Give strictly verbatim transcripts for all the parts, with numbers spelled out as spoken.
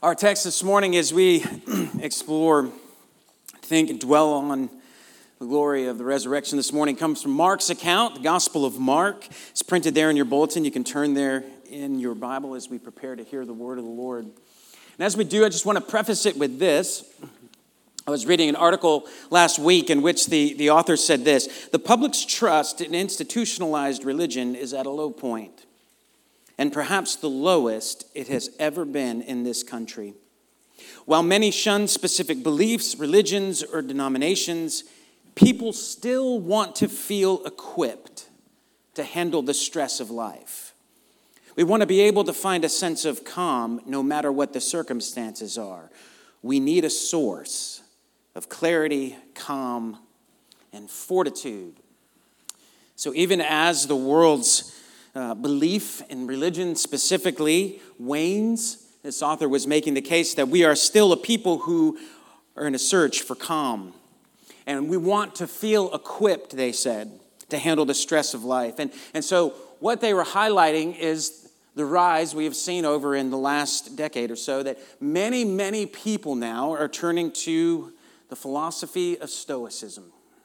Our text this morning, as we explore, think, and dwell on the glory of the resurrection this morning, comes from Mark's account, the Gospel of Mark. It's printed there in your bulletin. You can turn there in your Bible as we prepare to hear the word of the Lord. And as we do, I just want to preface it with this. I was reading an article last week in which the, the author said this: the public's trust in institutionalized religion is at a low point, and perhaps the lowest it has ever been in this country. While many shun specific beliefs, religions, or denominations, people still want to feel equipped to handle the stress of life. We want to be able to find a sense of calm no matter what the circumstances are. We need a source of clarity, calm, and fortitude. So even as the world's Uh, belief in religion specifically wanes, this author was making the case that we are still a people who are in a search for calm. And we want to feel equipped, they said, to handle the stress of life. And, and so what they were highlighting is the rise we have seen over in the last decade or so, that many, many people now are turning to the philosophy of Stoicism.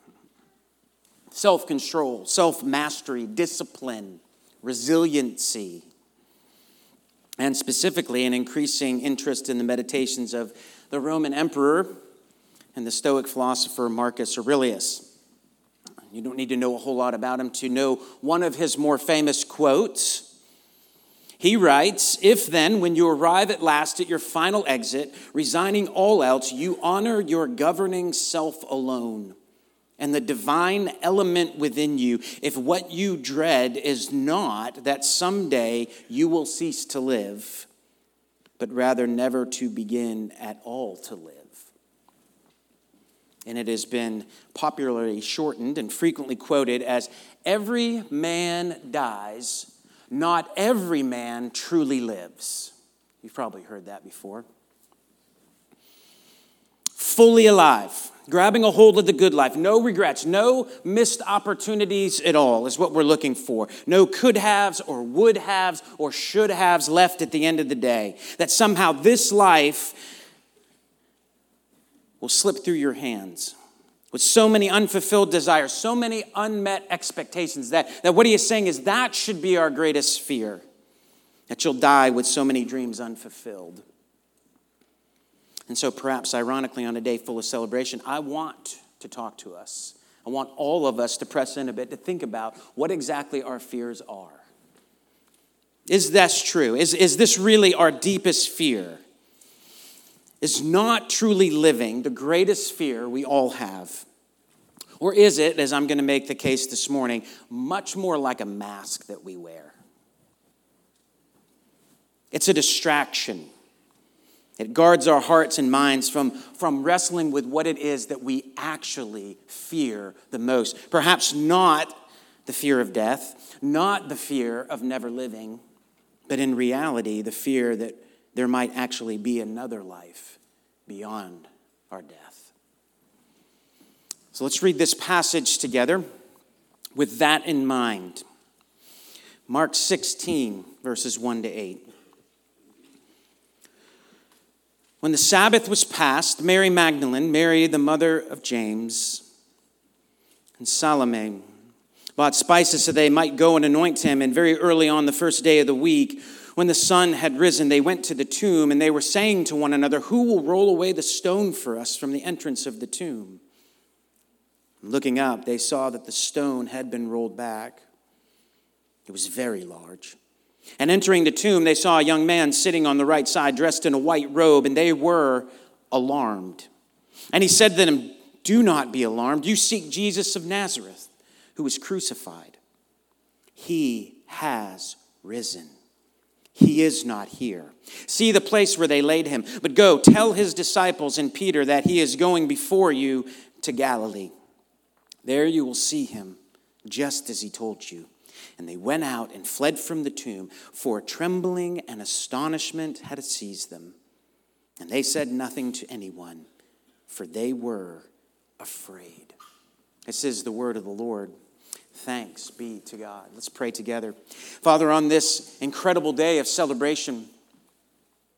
Self-control, self-mastery, discipline, resiliency, and specifically an increasing interest in the meditations of the Roman emperor and the Stoic philosopher Marcus Aurelius. You don't need to know a whole lot about him to know one of his more famous quotes. He writes, "If then, when you arrive at last at your final exit, resigning all else, you honor your governing self alone, and the divine element within you, if what you dread is not that someday you will cease to live, but rather never to begin at all to live." And it has been popularly shortened and frequently quoted as, "Every man dies, not every man truly lives." You've probably heard that before. Fully alive, grabbing a hold of the good life. No regrets, no missed opportunities at all is what we're looking for. No could-haves or would-haves or should-haves left at the end of the day. That somehow this life will slip through your hands with so many unfulfilled desires, so many unmet expectations. That, that what he is saying is that should be our greatest fear, that you'll die with so many dreams unfulfilled. And so perhaps ironically on a day full of celebration, I want to talk to us. I want all of us to press in a bit to think about what exactly our fears are. Is this true? Is, is this really our deepest fear? Is not truly living the greatest fear we all have? Or is it, as I'm going to make the case this morning, much more like a mask that we wear? It's a distraction. It guards our hearts and minds from, from wrestling with what it is that we actually fear the most. Perhaps not the fear of death, not the fear of never living, but in reality, the fear that there might actually be another life beyond our death. So let's read this passage together with that in mind. Mark sixteen, verses one to eight. When the Sabbath was past, Mary Magdalene, Mary the mother of James, and Salome bought spices so they might go and anoint him. And very early on the first day of the week, when the sun had risen, they went to the tomb, and they were saying to one another, "Who will roll away the stone for us from the entrance of the tomb?" And looking up, they saw that the stone had been rolled back. It was very large. And entering the tomb, they saw a young man sitting on the right side, dressed in a white robe, and they were alarmed. And he said to them, "Do not be alarmed. You seek Jesus of Nazareth, who was crucified. He has risen. He is not here. See the place where they laid him. But go, tell his disciples and Peter that he is going before you to Galilee. There you will see him, just as he told you." And they went out and fled from the tomb, for trembling and astonishment had seized them. And they said nothing to anyone, for they were afraid. This is the word of the Lord. Thanks be to God. Let's pray together. Father, on this incredible day of celebration,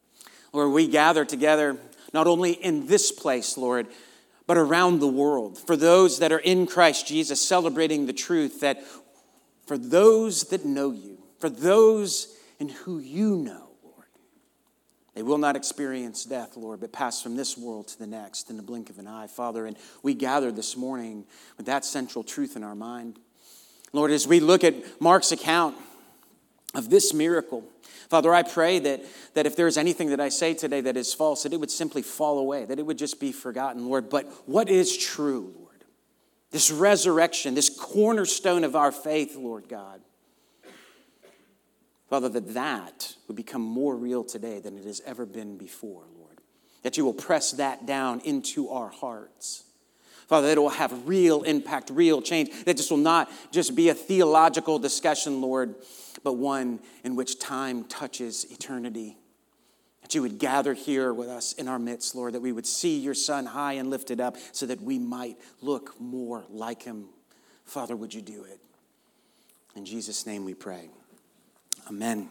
Lord, we gather together not only in this place, Lord, but around the world. For those that are in Christ Jesus, celebrating the truth that for those that know you, for those in who you know, Lord, they will not experience death, Lord, but pass from this world to the next in the blink of an eye, Father. And we gather this morning with that central truth in our mind. Lord, as we look at Mark's account of this miracle, Father, I pray that, that if there's anything that I say today that is false, that it would simply fall away, that it would just be forgotten, Lord. But what is true, Lord? This resurrection, this cornerstone of our faith, Lord God. Father, that that would become more real today than it has ever been before, Lord. That you will press that down into our hearts. Father, that it will have real impact, real change. That this will not just be a theological discussion, Lord, but one in which time touches eternity. That you would gather here with us in our midst, Lord, that we would see your Son high and lifted up so that we might look more like him. Father, would you do it? In Jesus' name we pray. Amen.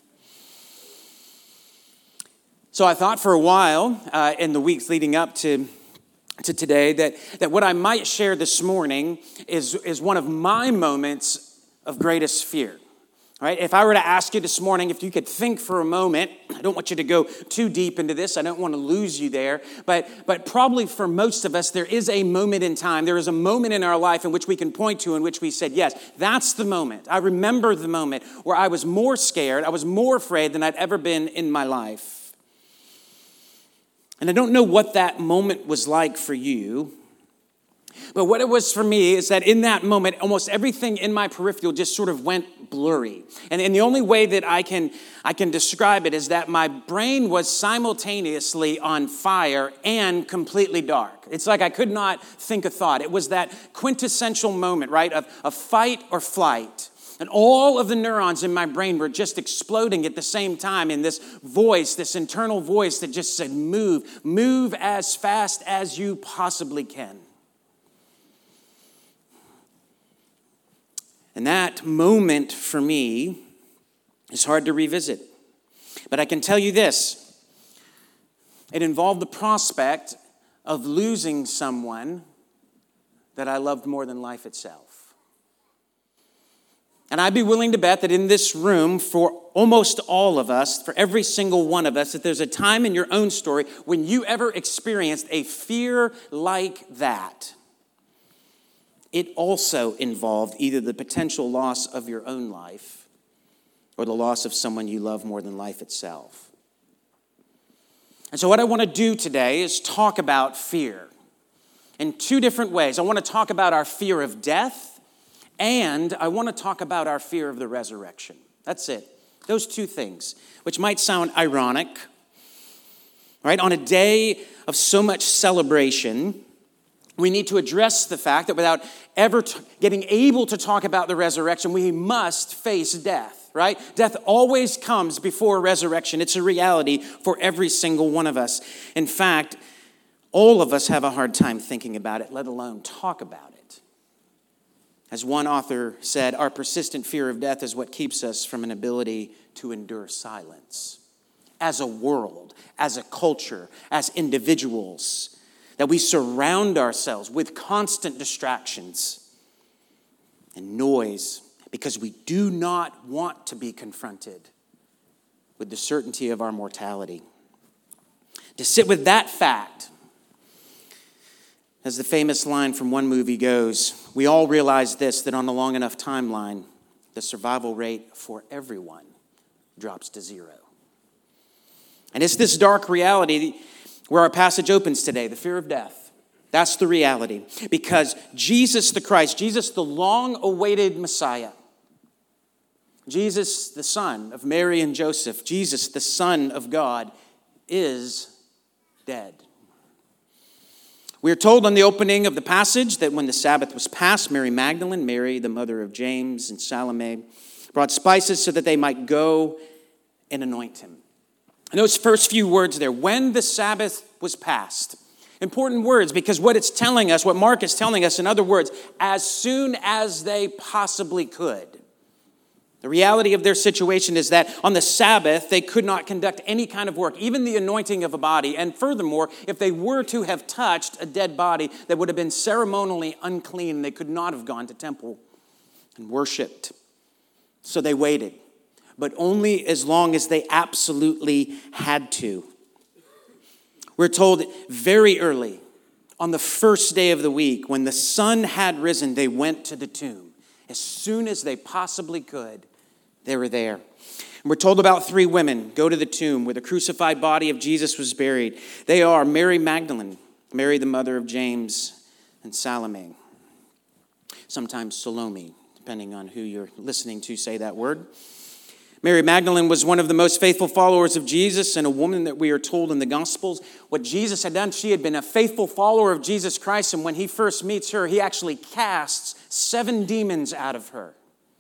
So I thought for a while uh, in the weeks leading up to to today that, that what I might share this morning is, is one of my moments of greatest fear. Right? If I were to ask you this morning, if you could think for a moment, I don't want you to go too deep into this. I don't want to lose you there. But, but probably for most of us, there is a moment in time. There is a moment in our life in which we can point to in which we said, yes, that's the moment. I remember the moment where I was more scared, I was more afraid than I'd ever been in my life. And I don't know what that moment was like for you. But what it was for me is that in that moment, almost everything in my peripheral just sort of went blurry. And, and the only way that I can, I can describe it is that my brain was simultaneously on fire and completely dark. It's like I could not think a thought. It was that quintessential moment, right, of, of fight or flight. And all of the neurons in my brain were just exploding at the same time in this voice, this internal voice that just said, move, move as fast as you possibly can. And that moment for me is hard to revisit. But I can tell you this. It involved the prospect of losing someone that I loved more than life itself. And I'd be willing to bet that in this room, for almost all of us, for every single one of us, that there's a time in your own story when you ever experienced a fear like that. It also involved either the potential loss of your own life or the loss of someone you love more than life itself. And so what I want to do today is talk about fear in two different ways. I want to talk about our fear of death, and I want to talk about our fear of the resurrection. That's it. Those two things, which might sound ironic, right? On a day of so much celebration, we need to address the fact that without ever t- getting able to talk about the resurrection, we must face death, right? Death always comes before resurrection. It's a reality for every single one of us. In fact, all of us have a hard time thinking about it, let alone talk about it. As one author said, our persistent fear of death is what keeps us from an ability to endure silence. As a world, as a culture, as individuals, that we surround ourselves with constant distractions and noise because we do not want to be confronted with the certainty of our mortality. To sit with that fact, as the famous line from one movie goes, we all realize this, that on a long enough timeline, the survival rate for everyone drops to zero. And it's this dark reality where our passage opens today, the fear of death. That's the reality. Because Jesus the Christ, Jesus the long-awaited Messiah, Jesus the son of Mary and Joseph, Jesus the Son of God, is dead. We are told on the opening of the passage that when the Sabbath was passed, Mary Magdalene, Mary the mother of James and Salome, brought spices so that they might go and anoint him. And those first few words there, when the Sabbath was passed, important words because what it's telling us, what Mark is telling us, in other words, as soon as they possibly could. The reality of their situation is that on the Sabbath, they could not conduct any kind of work, even the anointing of a body. And furthermore, if they were to have touched a dead body, that would have been ceremonially unclean. They could not have gone to temple and worshiped. So they waited, but only as long as they absolutely had to. We're told very early, on the first day of the week, when the sun had risen, they went to the tomb. As soon as they possibly could, they were there. And we're told about three women go to the tomb where the crucified body of Jesus was buried. They are Mary Magdalene, Mary the mother of James, and Salome. Sometimes Salome, depending on who you're listening to say that word. Mary Magdalene was one of the most faithful followers of Jesus and a woman that we are told in the Gospels what Jesus had done. She had been a faithful follower of Jesus Christ, and when he first meets her, he actually casts seven demons out of her.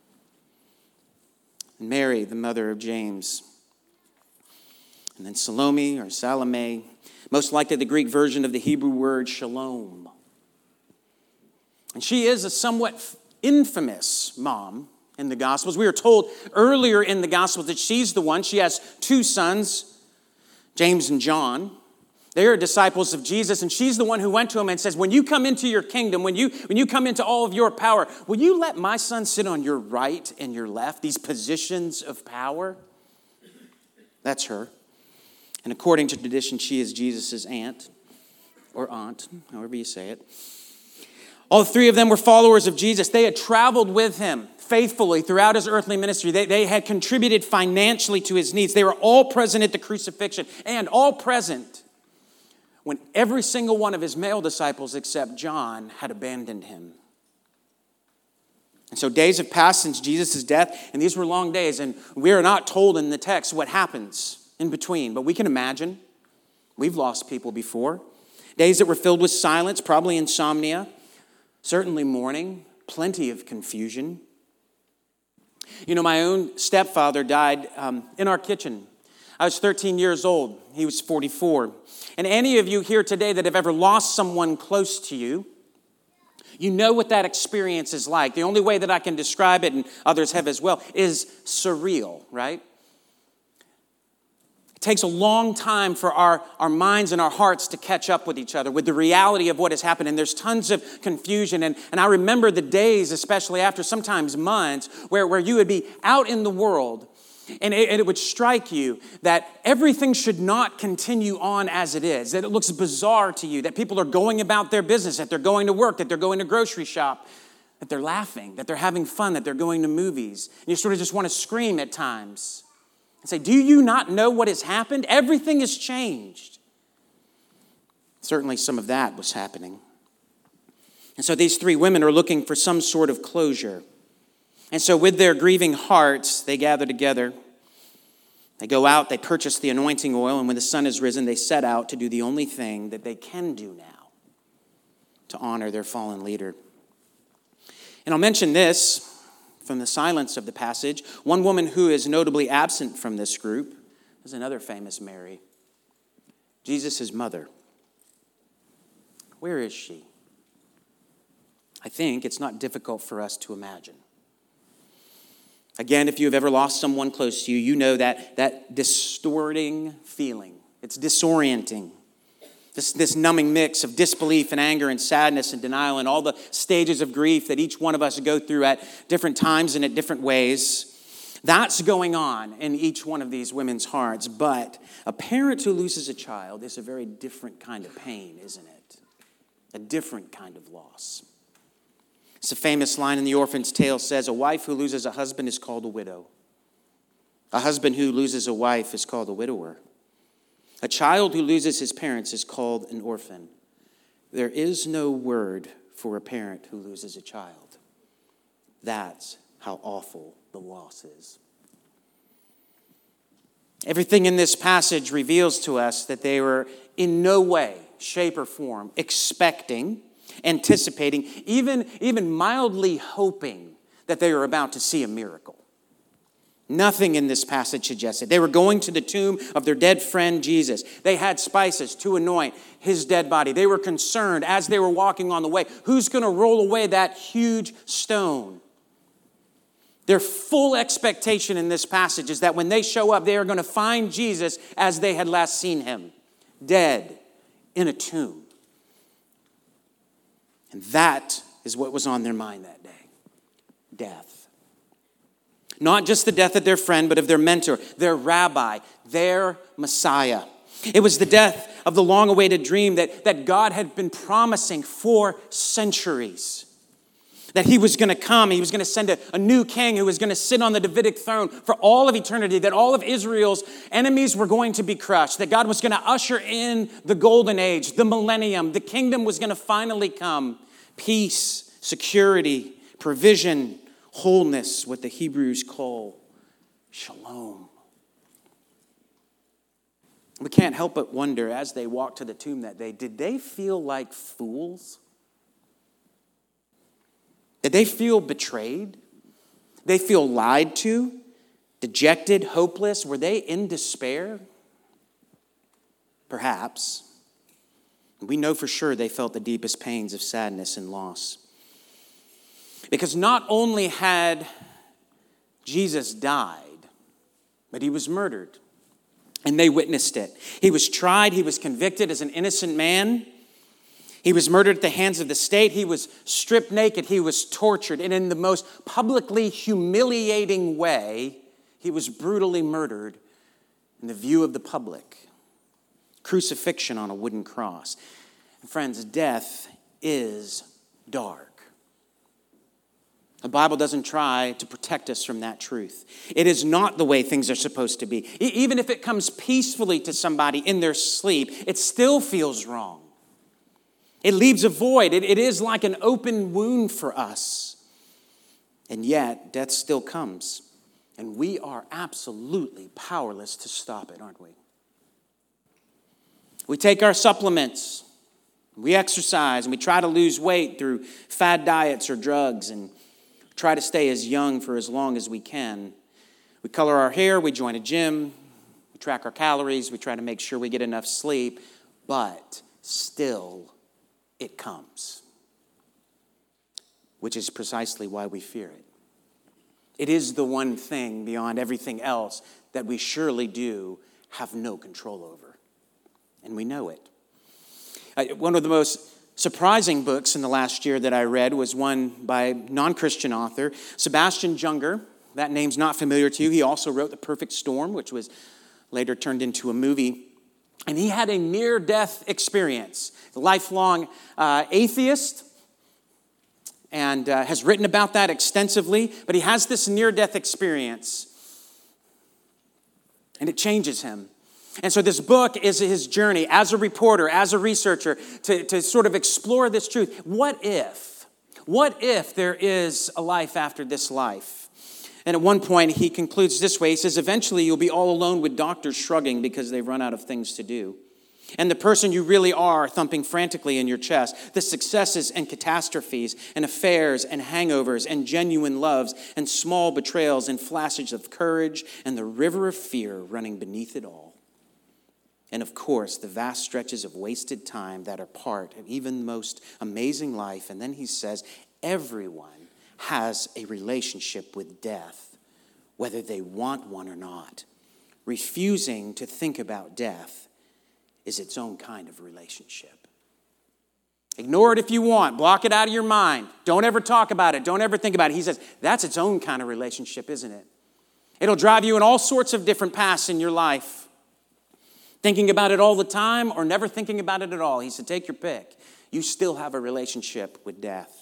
And Mary, the mother of James. And then Salome or Salome, most likely the Greek version of the Hebrew word shalom. And she is a somewhat infamous mom in the Gospels. We are told earlier in the Gospels that she's the one. She has two sons, James and John. They are disciples of Jesus, and she's the one who went to him and says, when you come into your kingdom, when you, when you come into all of your power, will you let my son sit on your right and your left, these positions of power? That's her. And according to tradition, she is Jesus' aunt or aunt, however you say it. All three of them were followers of Jesus. They had traveled with him faithfully throughout his earthly ministry. They, they had contributed financially to his needs. They were all present at the crucifixion and all present when every single one of his male disciples except John had abandoned him. And so days have passed since Jesus' death, and these were long days, and we are not told in the text what happens in between, but we can imagine. We've lost people before. Days that were filled with silence, probably insomnia, certainly mourning, plenty of confusion. You know, my own stepfather died um, in our kitchen. I was thirteen years old. He was forty-four. And any of you here today that have ever lost someone close to you, you know what that experience is like. The only way that I can describe it, and others have as well, is surreal, right? It takes a long time for our, our minds and our hearts to catch up with each other, with the reality of what has happened. And there's tons of confusion. And, and I remember the days, especially after sometimes months, where, where you would be out in the world, and it, and it would strike you that everything should not continue on as it is, that it looks bizarre to you, that people are going about their business, that they're going to work, that they're going to grocery shop, that they're laughing, that they're having fun, that they're going to movies. And you sort of just want to scream at times and say, do you not know what has happened? Everything has changed. Certainly some of that was happening. And so these three women are looking for some sort of closure. And so with their grieving hearts, they gather together. They go out, they purchase the anointing oil, and when the sun has risen, they set out to do the only thing that they can do now, to honor their fallen leader. And I'll mention this from the silence of the passage. One woman who is notably absent from this group is another famous Mary, Jesus' mother. Where is she? I think it's not difficult for us to imagine. Again, if you have ever lost someone close to you, you know that, that distorting feeling. It's disorienting. This, this numbing mix of disbelief and anger and sadness and denial and all the stages of grief that each one of us go through at different times and at different ways. That's going on in each one of these women's hearts. But a parent who loses a child is a very different kind of pain, isn't it? A different kind of loss. It's a famous line in the Orphan's Tale says, a wife who loses a husband is called a widow. A husband who loses a wife is called a widower. A child who loses his parents is called an orphan. There is no word for a parent who loses a child. That's how awful the loss is. Everything in this passage reveals to us that they were in no way, shape, or form expecting, anticipating, even, even mildly hoping that they were about to see a miracle. Nothing in this passage suggests it. They were going to the tomb of their dead friend Jesus. They had spices to anoint his dead body. They were concerned as they were walking on the way, who's going to roll away that huge stone? Their full expectation in this passage is that when they show up, they are going to find Jesus as they had last seen him, dead in a tomb. And that is what was on their mind that day. Death. Not just the death of their friend, but of their mentor, their rabbi, their Messiah. It was the death of the long-awaited dream that, that God had been promising for centuries. That he was going to come, he was going to send a, a new king who was going to sit on the Davidic throne for all of eternity, that all of Israel's enemies were going to be crushed, that God was going to usher in the golden age, the millennium, the kingdom was going to finally come. Peace, security, provision, wholeness, what the Hebrews call shalom. We can't help but wonder, as they walked to the tomb that day, did they feel like fools? Did they feel betrayed? Did they feel lied to? Dejected, hopeless? Were they in despair? Perhaps. We know for sure they felt the deepest pains of sadness and loss. Because not only had Jesus died, but he was murdered. And they witnessed it. He was tried, he was convicted as an innocent man. He was murdered at the hands of the state. He was stripped naked. He was tortured. And in the most publicly humiliating way, he was brutally murdered in the view of the public. Crucifixion on a wooden cross. And friends, death is dark. The Bible doesn't try to protect us from that truth. It is not the way things are supposed to be. Even if it comes peacefully to somebody in their sleep, it still feels wrong. It leaves a void. It, it is like an open wound for us. And yet, death still comes. And we are absolutely powerless to stop it, aren't we? We take our supplements, we exercise, and we try to lose weight through fad diets or drugs, and try to stay as young for as long as we can. We color our hair, we join a gym, we track our calories, we try to make sure we get enough sleep, but still it comes, which is precisely why we fear it. It is the one thing beyond everything else that we surely do have no control over, and we know it. Uh, one of the most surprising books in the last year that I read was one by a non-Christian author, Sebastian Junger. That name's not familiar to you. He also wrote The Perfect Storm, which was later turned into a movie. And he had a near-death experience. A lifelong uh, atheist, and uh, has written about that extensively. But he has this near-death experience, and it changes him. And so this book is his journey as a reporter, as a researcher, to, to sort of explore this truth. What if? What if there is a life after this life? And at one point, he concludes this way. He says, eventually you'll be all alone with doctors shrugging because they've run out of things to do. And the person you really are thumping frantically in your chest. The successes and catastrophes and affairs and hangovers and genuine loves and small betrayals and flashes of courage and the river of fear running beneath it all. And of course, the vast stretches of wasted time that are part of even the most amazing life. And then he says, everyone has a relationship with death, whether they want one or not. Refusing to think about death is its own kind of relationship. Ignore it if you want. Block it out of your mind. Don't ever talk about it. Don't ever think about it. He says, that's its own kind of relationship, isn't it? It'll drive you in all sorts of different paths in your life. Thinking about it all the time or never thinking about it at all. He said, take your pick. You still have a relationship with death.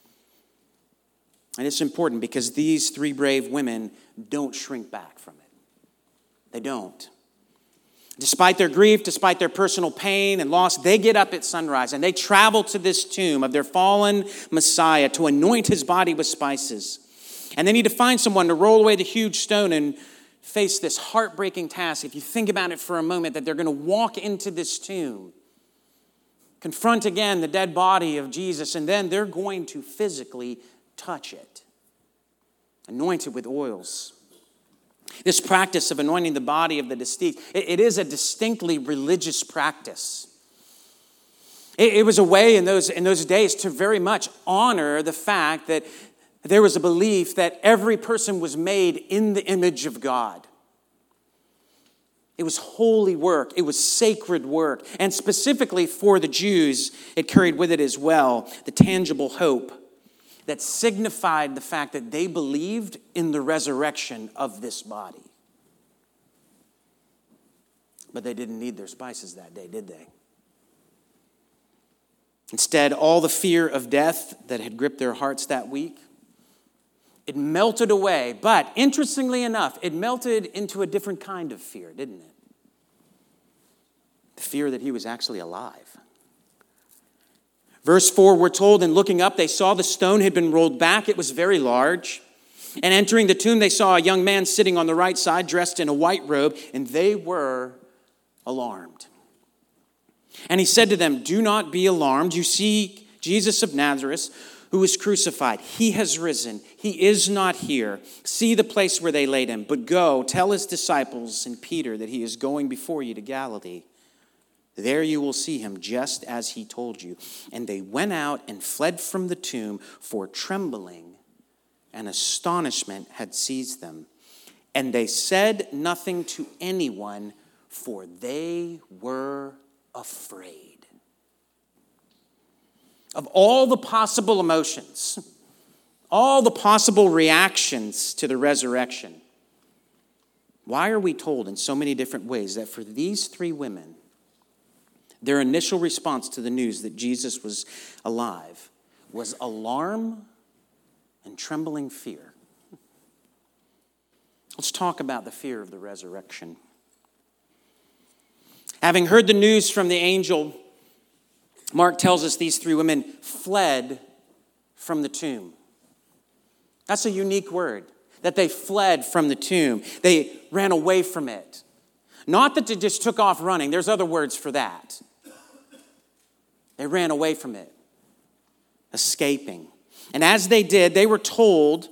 And it's important because these three brave women don't shrink back from it. They don't. Despite their grief, despite their personal pain and loss, they get up at sunrise and they travel to this tomb of their fallen Messiah to anoint his body with spices. And they need to find someone to roll away the huge stone and face this heartbreaking task. If you think about it for a moment, that they're going to walk into this tomb, confront again the dead body of Jesus, and then they're going to physically touch it, anoint it with oils. This practice of anointing the body of the deceased, it, it is a distinctly religious practice. It, it was a way in those, in those days to very much honor the fact that There was a belief that every person was made in the image of God. It was holy work. It was sacred work. And specifically for the Jews, it carried with it as well the tangible hope that signified the fact that they believed in the resurrection of this body. But they didn't need their spices that day, did they? Instead, all the fear of death that had gripped their hearts that week, it melted away. But interestingly enough, it melted into a different kind of fear, didn't it? The fear that he was actually alive. Verse four, we're told, and looking up, they saw the stone had been rolled back. It was very large. And entering the tomb, they saw a young man sitting on the right side, dressed in a white robe, and they were alarmed. And he said to them, do not be alarmed. You see Jesus of Nazareth, who was crucified. He has risen. He is not here. See the place where they laid him. But go, tell his disciples and Peter that he is going before you to Galilee. There you will see him just as he told you. And they went out and fled from the tomb, for trembling and astonishment had seized them. And they said nothing to anyone, for they were afraid. Of all the possible emotions, all the possible reactions to the resurrection, why are we told in so many different ways that for these three women, their initial response to the news that Jesus was alive was alarm and trembling fear? Let's talk about the fear of the resurrection. Having heard the news from the angel, Mark tells us these three women fled from the tomb. That's a unique word, that they fled from the tomb. They ran away from it. Not that they just took off running. There's other words for that. They ran away from it, escaping. And as they did, they were told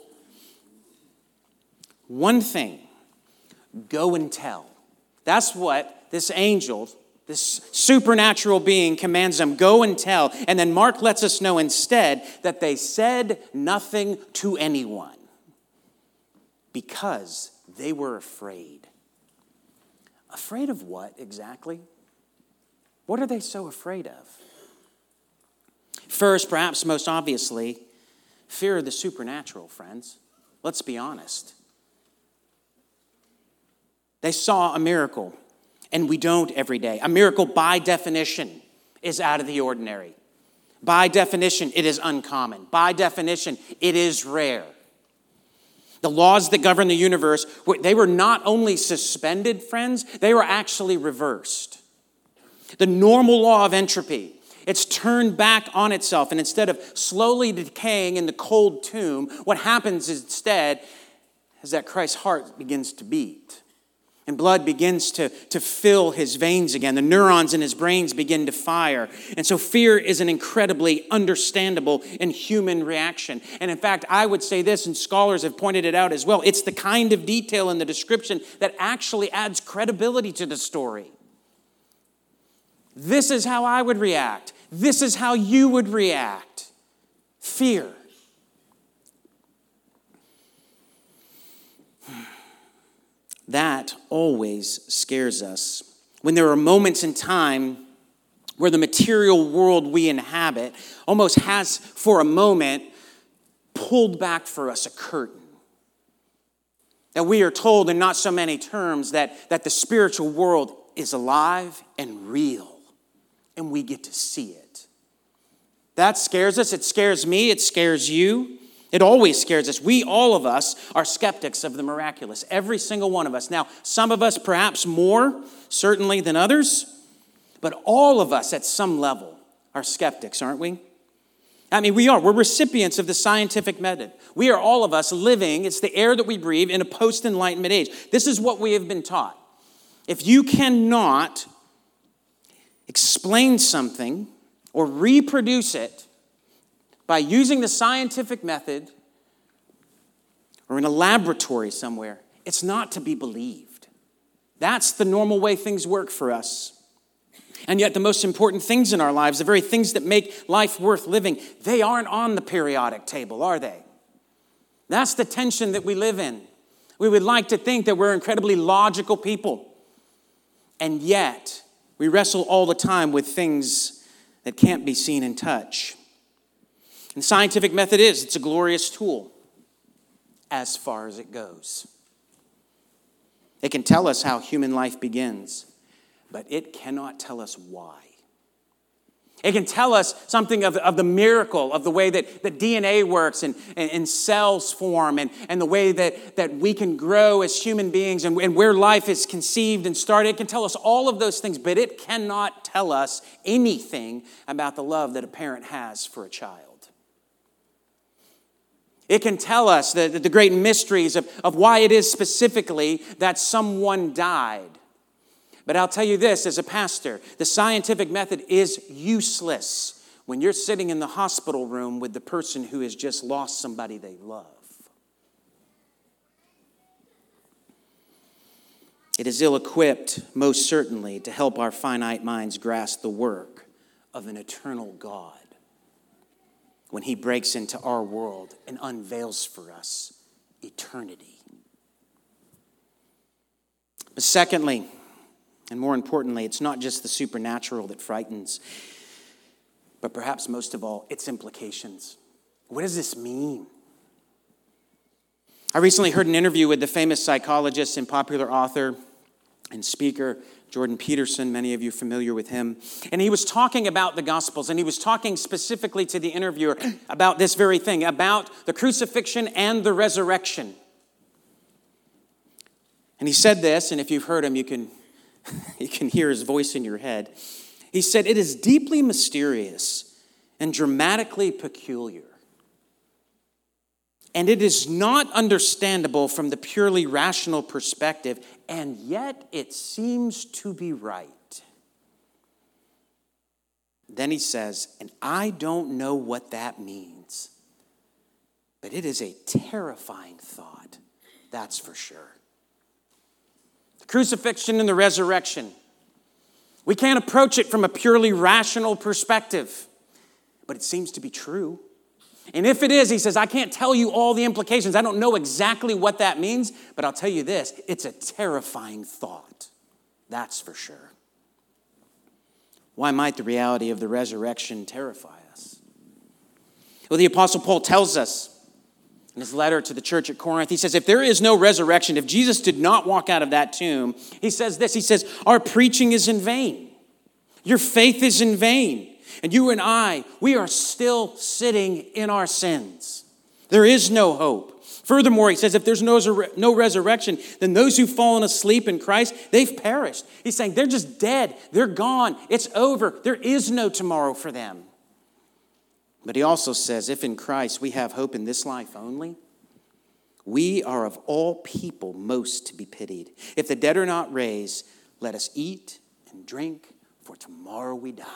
one thing: go and tell. That's what this angel, this supernatural being, commands them, go and tell. And then Mark lets us know instead that they said nothing to anyone because they were afraid. Afraid of what exactly? What are they so afraid of? First, perhaps most obviously, fear of the supernatural, friends. Let's be honest. They saw a miracle. And we don't every day. A miracle, by definition, is out of the ordinary. By definition, it is uncommon. By definition, it is rare. The laws that govern the universe, they were not only suspended, friends, they were actually reversed. The normal law of entropy, it's turned back on itself. And instead of slowly decaying in the cold tomb, what happens instead is that Christ's heart begins to beat. And blood begins to, to fill his veins again. The neurons in his brains begin to fire. And so fear is an incredibly understandable and human reaction. And in fact, I would say this, and scholars have pointed it out as well, it's the kind of detail in the description that actually adds credibility to the story. This is how I would react. This is how you would react. Fear. That always scares us. When there are moments in time where the material world we inhabit almost has, for a moment, pulled back for us a curtain. That we are told in not so many terms that, that the spiritual world is alive and real, and we get to see it. That scares us. It scares me. It scares you. It always scares us. We, all of us, are skeptics of the miraculous. Every single one of us. Now, some of us perhaps more, certainly, than others. But all of us at some level are skeptics, aren't we? I mean, we are. We're recipients of the scientific method. We are all of us living, it's the air that we breathe, in a post-enlightenment age. This is what we have been taught. If you cannot explain something or reproduce it by using the scientific method or in a laboratory somewhere, it's not to be believed. That's the normal way things work for us. And yet the most important things in our lives, the very things that make life worth living, they aren't on the periodic table, are they? That's the tension that we live in. We would like to think that we're incredibly logical people. And yet, we wrestle all the time with things that can't be seen and touched. And the scientific method is, it's a glorious tool as far as it goes. It can tell us how human life begins, but it cannot tell us why. It can tell us something of, of the miracle of the way that, that D N A works and, and, and cells form and, and the way that, that we can grow as human beings and, and where life is conceived and started. It can tell us all of those things, but it cannot tell us anything about the love that a parent has for a child. It can tell us the, the great mysteries of, of why it is specifically that someone died. But I'll tell you this, as a pastor, the scientific method is useless when you're sitting in the hospital room with the person who has just lost somebody they love. It is ill-equipped, most certainly, to help our finite minds grasp the work of an eternal God when He breaks into our world and unveils for us eternity. But secondly, and more importantly, it's not just the supernatural that frightens, but perhaps most of all, its implications. What does this mean? I recently heard an interview with the famous psychologist and popular author and speaker, Jordan Peterson. Many of you are familiar with him. And he was talking about the Gospels, and he was talking specifically to the interviewer about this very thing, about the crucifixion and the resurrection. And he said this, and if you've heard him, you can You can hear his voice in your head. He said, "It is deeply mysterious and dramatically peculiar. And it is not understandable from the purely rational perspective, and yet it seems to be right." Then he says, "And I don't know what that means, but it is a terrifying thought, that's for sure." Crucifixion and the resurrection. We can't approach it from a purely rational perspective, but it seems to be true. And if it is, he says, I can't tell you all the implications. I don't know exactly what that means, but I'll tell you this, it's a terrifying thought. That's for sure. Why might the reality of the resurrection terrify us? Well, the Apostle Paul tells us in his letter to the church at Corinth, he says, if there is no resurrection, if Jesus did not walk out of that tomb, he says this, he says, our preaching is in vain. Your faith is in vain. And you and I, we are still sitting in our sins. There is no hope. Furthermore, he says, if there's no, no resurrection, then those who've fallen asleep in Christ, they've perished. He's saying they're just dead. They're gone. It's over. There is no tomorrow for them. But he also says, if in Christ we have hope in this life only, we are of all people most to be pitied. If the dead are not raised, let us eat and drink, for tomorrow we die.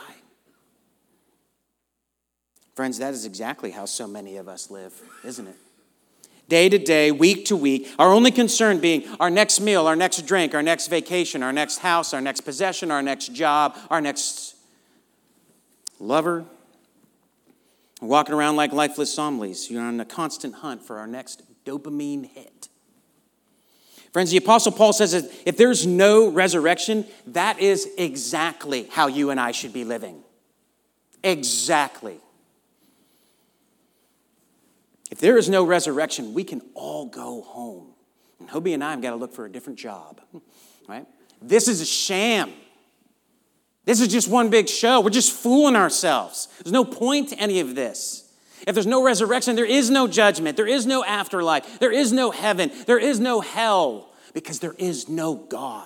Friends, that is exactly how so many of us live, isn't it? Day to day, week to week, our only concern being our next meal, our next drink, our next vacation, our next house, our next possession, our next job, our next lover. We're walking around like lifeless zombies. You're on a constant hunt for our next dopamine hit. Friends, the Apostle Paul says that if there's no resurrection, that is exactly how you and I should be living. Exactly. If there is no resurrection, we can all go home. And Hobie and I have got to look for a different job. Right? This is a sham. This is just one big show. We're just fooling ourselves. There's no point to any of this. If there's no resurrection, there is no judgment. There is no afterlife. There is no heaven. There is no hell because there is no God.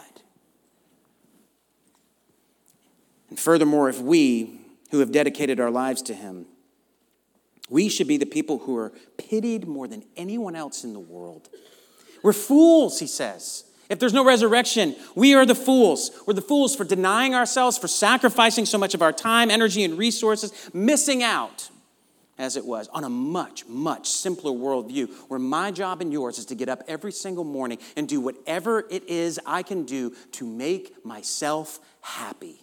And furthermore, if we who have dedicated our lives to Him, we should be the people who are pitied more than anyone else in the world. We're fools, he says. If there's no resurrection, we are the fools. We're the fools for denying ourselves, for sacrificing so much of our time, energy, and resources, missing out, as it was, on a much, much simpler worldview where my job and yours is to get up every single morning and do whatever it is I can do to make myself happy.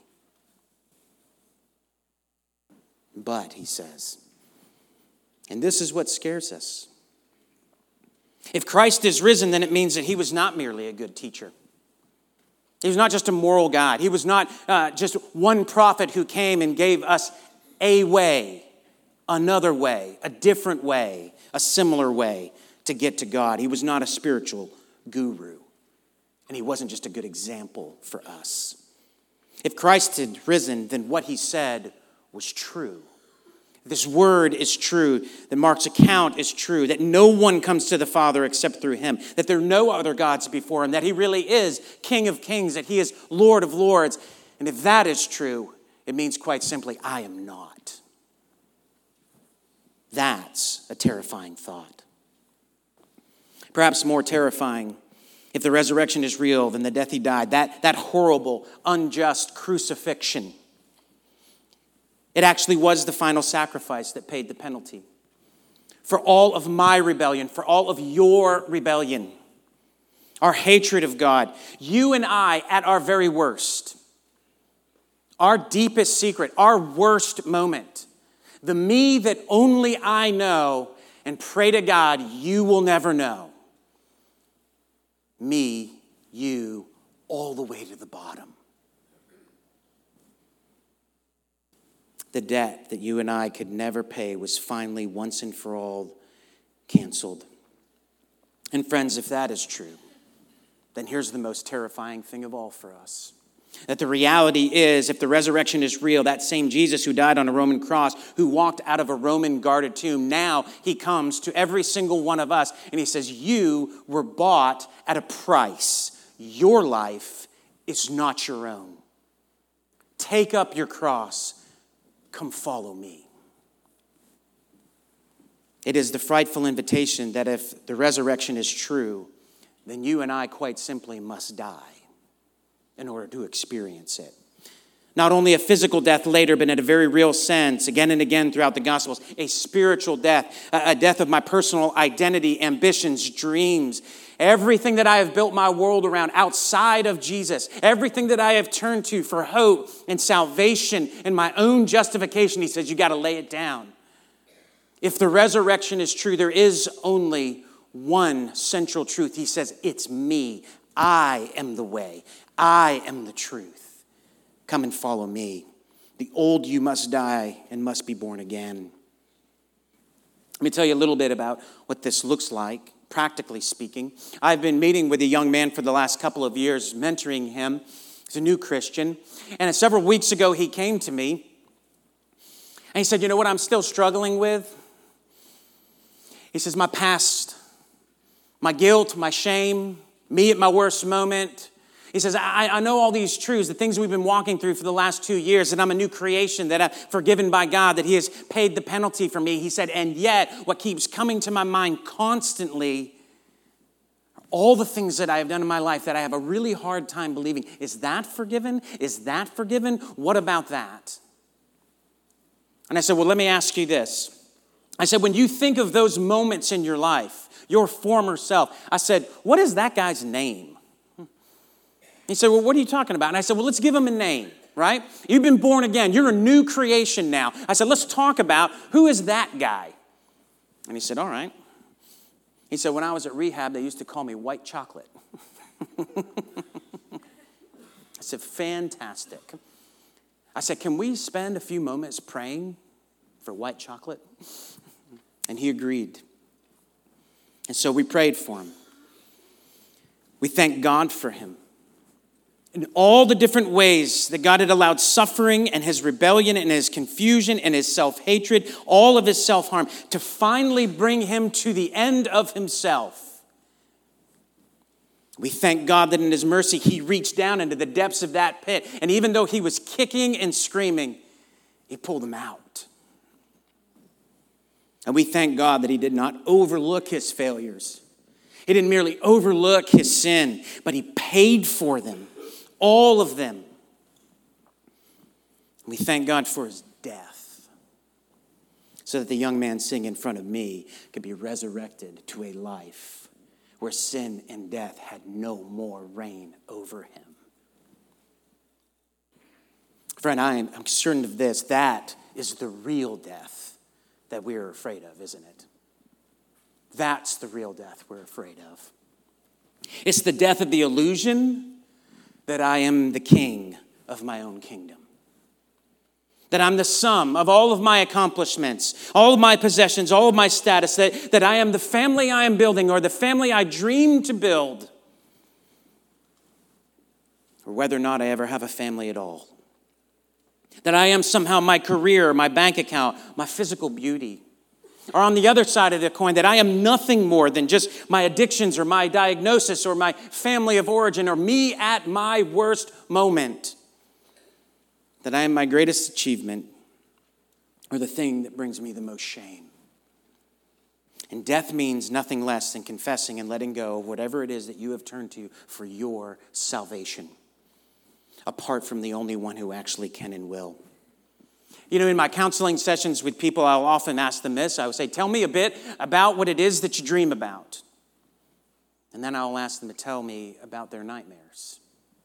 But, he says, and this is what scares us, If Christ is risen, then it means that he was not merely a good teacher. He was not just a moral guide. He was not uh, just one prophet who came and gave us a way, another way, a different way, a similar way to get to God. He was not a spiritual guru. And he wasn't just a good example for us. If Christ had risen, then what he said was true. This word is true, that Mark's account is true, that no one comes to the Father except through him, that there are no other gods before him, that he really is King of kings, that he is Lord of lords. And if that is true, it means quite simply, I am not. That's a terrifying thought. Perhaps more terrifying, if the resurrection is real, than the death he died, that, that horrible, unjust crucifixion. It actually was the final sacrifice that paid the penalty for all of my rebellion, for all of your rebellion, our hatred of God. You and I, at our very worst, our deepest secret, our worst moment, the me that only I know and pray to God you will never know. Me, you, all the way to the bottom. The debt that you and I could never pay was finally once and for all canceled. And friends, if that is true, then here's the most terrifying thing of all for us. That the reality is, if the resurrection is real, that same Jesus who died on a Roman cross, who walked out of a Roman guarded tomb, now he comes to every single one of us and he says, you were bought at a price. Your life is not your own. Take up your cross. Come follow me. It is the frightful invitation that if the resurrection is true, then you and I quite simply must die in order to experience it. Not only a physical death later, but in a very real sense, again and again throughout the Gospels, a spiritual death, a death of my personal identity, ambitions, dreams, everything that I have built my world around outside of Jesus, everything that I have turned to for hope and salvation and my own justification, he says, you got to lay it down. If the resurrection is true, there is only one central truth. He says, it's me. I am the way. I am the truth. Come and follow me. The old you must die and must be born again. Let me tell you a little bit about what this looks like, practically speaking. I've been meeting with a young man for the last couple of years, mentoring him. He's a new Christian. And several weeks ago, he came to me. And he said, you know what I'm still struggling with? He says, my past, my guilt, my shame, me at my worst moment. He says, I, I know all these truths, the things we've been walking through for the last two years, that I'm a new creation, that I'm forgiven by God, that he has paid the penalty for me. He said, and yet what keeps coming to my mind constantly are all the things that I have done in my life that I have a really hard time believing. Is that forgiven? Is that forgiven? What about that? And I said, well, let me ask you this. I said, when you think of those moments in your life, your former self, I said, what is that guy's name? He said, well, what are you talking about? And I said, well, let's give him a name, right? You've been born again. You're a new creation now. I said, let's talk about who is that guy? And he said, all right. He said, when I was at rehab, they used to call me white chocolate. I said, fantastic. I said, can we spend a few moments praying for white chocolate? And he agreed. And so we prayed for him. We thanked God for him. In all the different ways that God had allowed suffering and his rebellion and his confusion and his self-hatred, all of his self-harm, to finally bring him to the end of himself. We thank God that in his mercy, he reached down into the depths of that pit. And even though he was kicking and screaming, he pulled him out. And we thank God that he did not overlook his failures. He didn't merely overlook his sin, but he paid for them. All of them. We thank God for his death so that the young man sitting in front of me could be resurrected to a life where sin and death had no more reign over him. Friend, I am I'm certain of this. That is the real death that we are afraid of, isn't it? That's the real death we're afraid of. It's the death of the illusion that I am the king of my own kingdom. That I'm the sum of all of my accomplishments, all of my possessions, all of my status, that, that I am the family I am building or the family I dream to build. Or whether or not I ever have a family at all. That I am somehow my career, my bank account, my physical beauty. Or on the other side of the coin, that I am nothing more than just my addictions or my diagnosis or my family of origin or me at my worst moment. That I am my greatest achievement or the thing that brings me the most shame. And death means nothing less than confessing and letting go of whatever it is that you have turned to for your salvation, apart from the only one who actually can and will. You know, in my counseling sessions with people, I'll often ask them this. I will say, tell me a bit about what it is that you dream about. And then I'll ask them to tell me about their nightmares.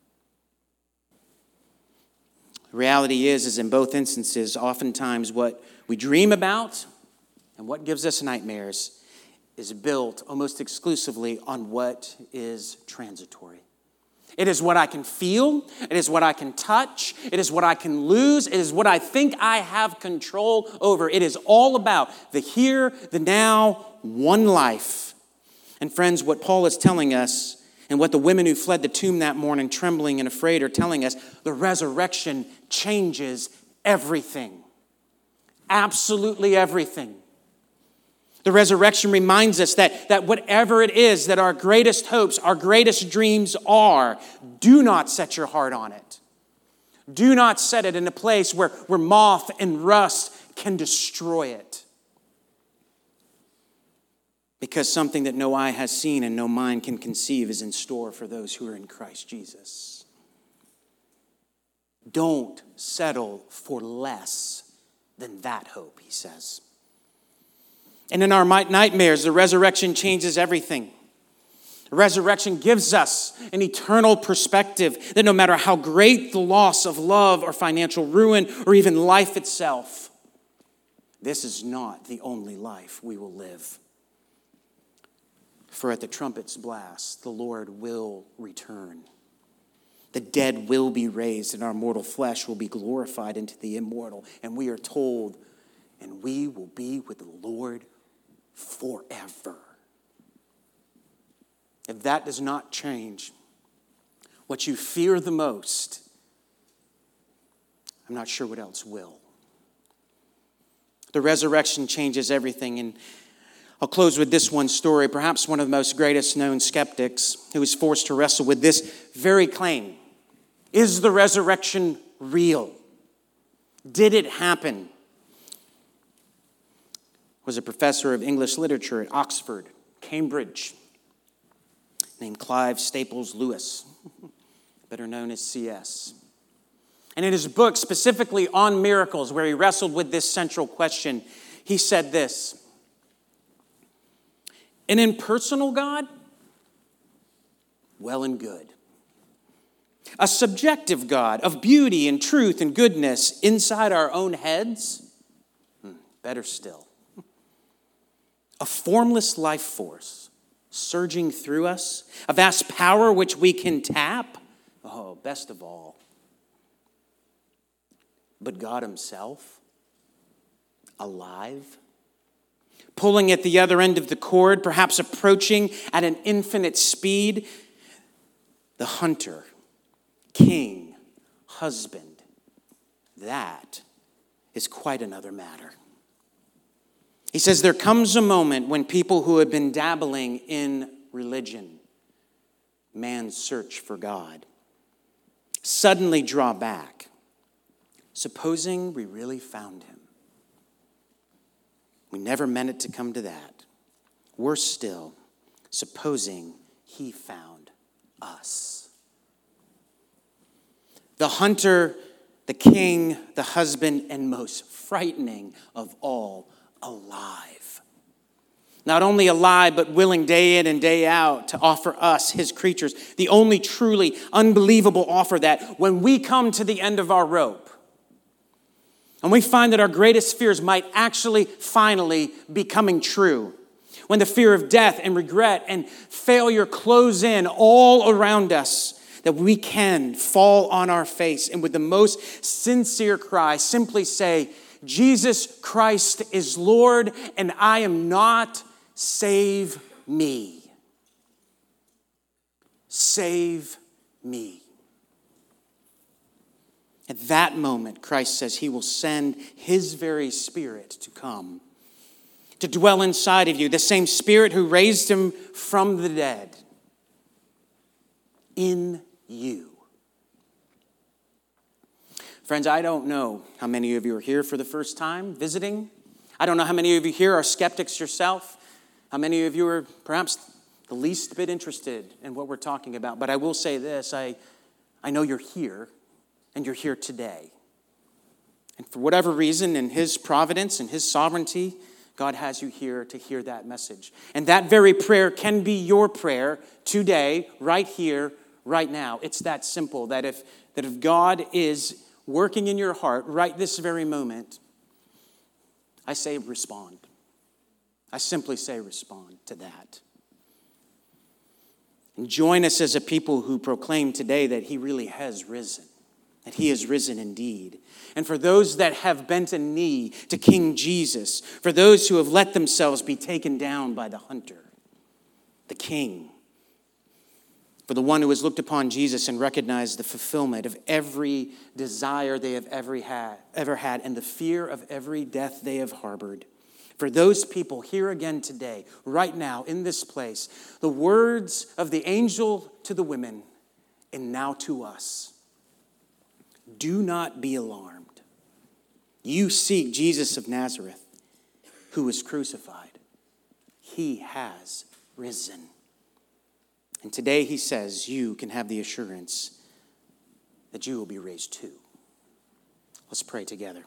The reality is, is in both instances, oftentimes what we dream about and what gives us nightmares is built almost exclusively on what is transitory. It is what I can feel. It is what I can touch. It is what I can lose. It is what I think I have control over. It is all about the here, the now, one life. And friends, what Paul is telling us and what the women who fled the tomb that morning, trembling and afraid, are telling us, the resurrection changes everything. Absolutely everything. The resurrection reminds us that, that whatever it is that our greatest hopes, our greatest dreams are, do not set your heart on it. Do not set it in a place where, where moth and rust can destroy it. Because something that no eye has seen and no mind can conceive is in store for those who are in Christ Jesus. Don't settle for less than that hope, he says. And in our nightmares, the resurrection changes everything. The resurrection gives us an eternal perspective that no matter how great the loss of love or financial ruin or even life itself, this is not the only life we will live. For at the trumpet's blast, the Lord will return. The dead will be raised, and our mortal flesh will be glorified into the immortal. And we are told, and we will be with the Lord forever. If that does not change what you fear the most, I'm not sure what else will. The resurrection changes everything. And I'll close with this one story. Perhaps one of the most greatest known skeptics who was forced to wrestle with this very claim. Is the resurrection real? Did it happen? Was a professor of English literature at Oxford, Cambridge, named Clive Staples Lewis, better known as C S. And in his book, specifically on miracles, where he wrestled with this central question, he said this: an impersonal God? Well and good. A subjective God of beauty and truth and goodness inside our own heads? Hmm, better still. A formless life force surging through us, a vast power which we can tap. Oh, best of all. But God himself, alive, pulling at the other end of the cord, perhaps approaching at an infinite speed. The hunter, king, husband, that is quite another matter. He says there comes a moment when people who have been dabbling in religion, man's search for God, suddenly draw back, supposing we really found him. We never meant it to come to that. Worse still, supposing he found us. The hunter, the king, the husband, and most frightening of all, alive. Not only alive, but willing day in and day out to offer us, his creatures, the only truly unbelievable offer that when we come to the end of our rope, and we find that our greatest fears might actually finally be coming true, when the fear of death and regret and failure close in all around us, that we can fall on our face and with the most sincere cry simply say, Jesus Christ is Lord and I am not. Save me. Save me. At that moment, Christ says he will send his very Spirit to come, to dwell inside of you, the same Spirit who raised him from the dead, in you. Friends, I don't know how many of you are here for the first time visiting. I don't know how many of you here are skeptics yourself. How many of you are perhaps the least bit interested in what we're talking about. But I will say this, I, I know you're here, and you're here today. And for whatever reason, in his providence and his sovereignty, God has you here to hear that message. And that very prayer can be your prayer today, right here, right now. It's that simple, that if, that if God is working in your heart right this very moment, I say respond. I simply say respond to that. And join us as a people who proclaim today that he really has risen. That he has risen indeed. And for those that have bent a knee to King Jesus, for those who have let themselves be taken down by the hunter, the king, for the one who has looked upon Jesus and recognized the fulfillment of every desire they have ever had, ever had, and the fear of every death they have harbored. For those people here again today, right now in this place, the words of the angel to the women, and now to us. Do not be alarmed. You seek Jesus of Nazareth, who was crucified. He has risen. And today he says you can have the assurance that you will be raised too. Let's pray together.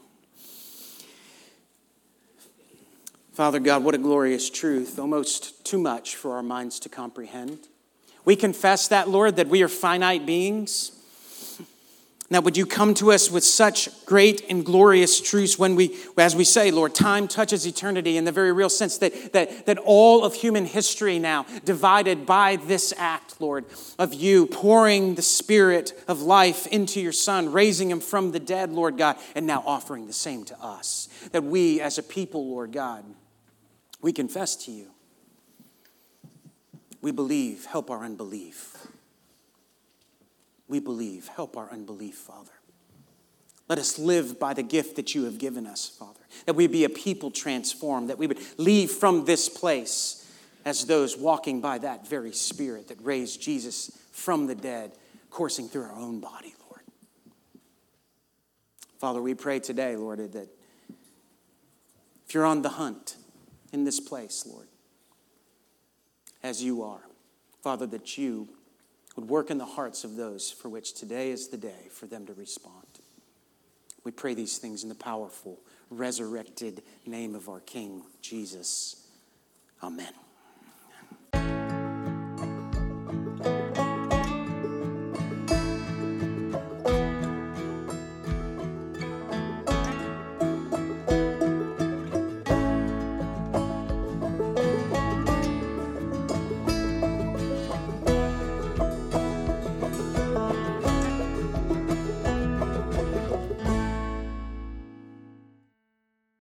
Father God, what a glorious truth, almost too much for our minds to comprehend. We confess that, Lord, that we are finite beings. Now, would you come to us with such great and glorious truths when we, as we say, Lord, time touches eternity in the very real sense that, that, that all of human history now divided by this act, Lord, of you pouring the Spirit of life into your Son, raising him from the dead, Lord God, and now offering the same to us. That we as a people, Lord God, we confess to you. We believe, help our unbelief. We believe. Help our unbelief, Father. Let us live by the gift that you have given us, Father. That we be a people transformed. That we would leave from this place as those walking by that very Spirit that raised Jesus from the dead, coursing through our own body, Lord. Father, we pray today, Lord, that if you're on the hunt in this place, Lord, as you are, Father, that you would work in the hearts of those for which today is the day for them to respond. We pray these things in the powerful, resurrected name of our King, Jesus. Amen.